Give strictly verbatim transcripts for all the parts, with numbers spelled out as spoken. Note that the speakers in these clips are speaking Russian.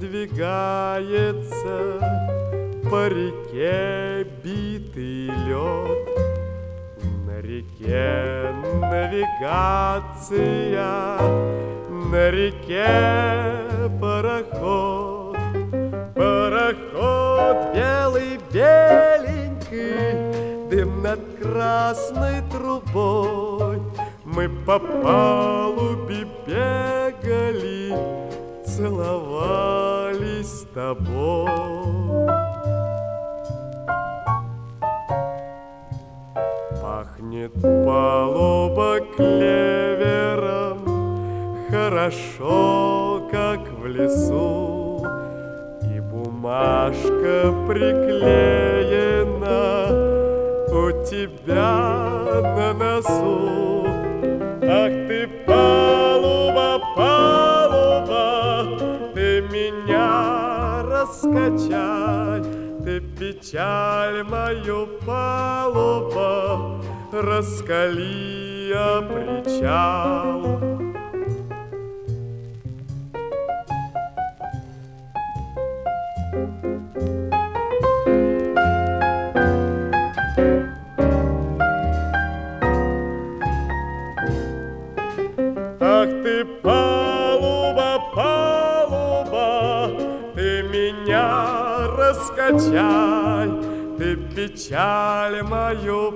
надвигается по реке битый лед. На реке навигация, на реке пароход. Пароход белый, беленький, дым над красной трубой. Мы по палубе бегали, целовались с тобой. Пахнет палуба клевером, хорошо, как в лесу, и бумажка приклеена у тебя на носу. Ах ты, палуба, палуба, ты меня раскачай, ты печаль мою, палуба, раскали о причал. Ах ты, палуба, палуба, ты меня раскачай, ты печаль мою,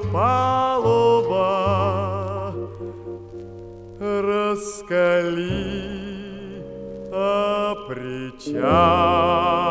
палуба, раскали о причал.